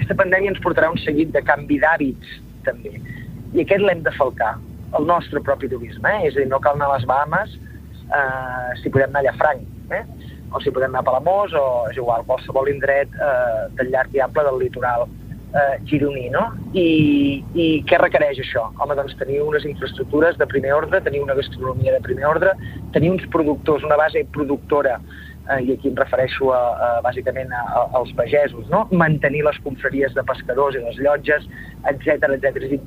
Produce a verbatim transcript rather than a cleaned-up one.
aquesta pandèmia ens portarà un seguit de canvi d'hàbits, també. I aquest l'hem de falcar, el nostre propi turisme, eh? És a dir, no cal anar a les Bahamas eh, si podem anar a Llafranc, eh? O si podem anar a Palamós, o és igual, qualsevol indret eh, del llarg i ample del litoral eh, gironí, no? I, I què requereix això? Home, doncs tenir unes infraestructures de primer ordre, tenir una gastronomia de primer ordre, tenir uns productors, una base productora, eh, i aquí em refereixo a, a, bàsicament a, a, als pagesos, no? Mantenir les confraries de pescadors i les llotges, etcètera, etcètera. És a dir,